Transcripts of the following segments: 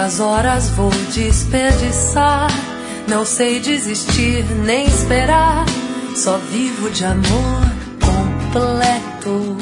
Quantas horas vou desperdiçar? Não sei desistir nem esperar. Só vivo de amor completo.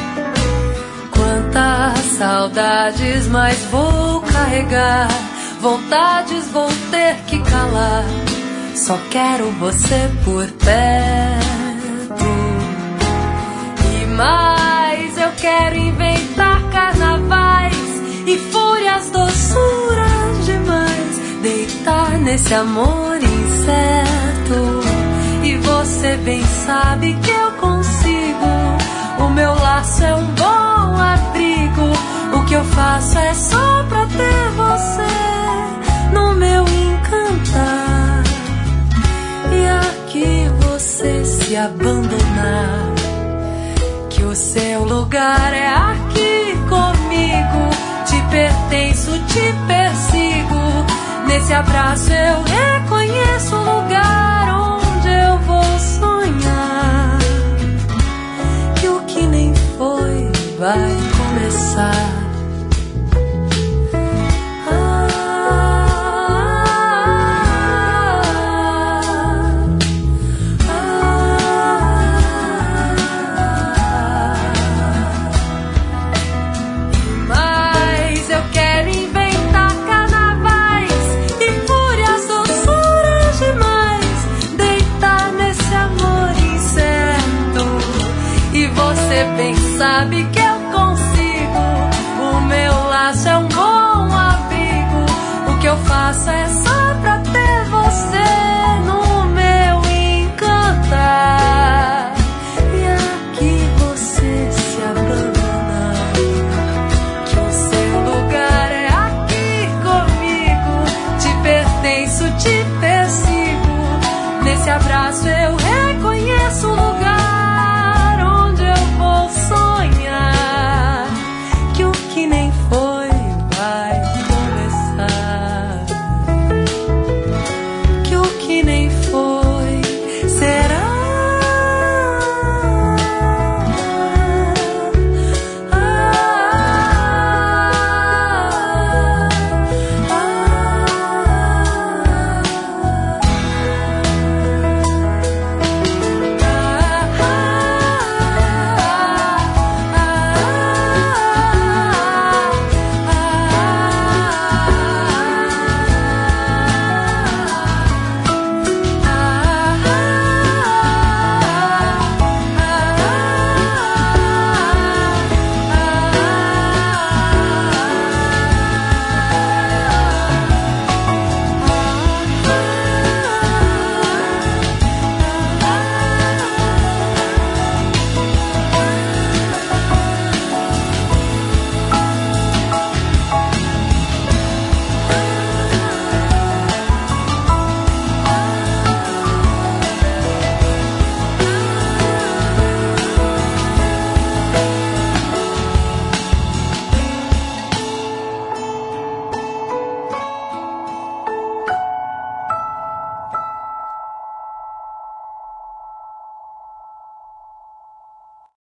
Quantas saudades mais vou carregar? Vontades vou ter que calar. Só quero você por perto. E mais eu quero inventar carnavais e fúrias, doçuras demais. Deitar nesse amor incerto. E você bem sabe que eu consigo. O meu laço é um bom abrigo. O que eu faço é só pra ter você no meu encantar. E aqui você se abandonar, que o seu lugar é aqui comigo. Te pertenço, te persigo. Nesse abraço eu reconheço o lugar.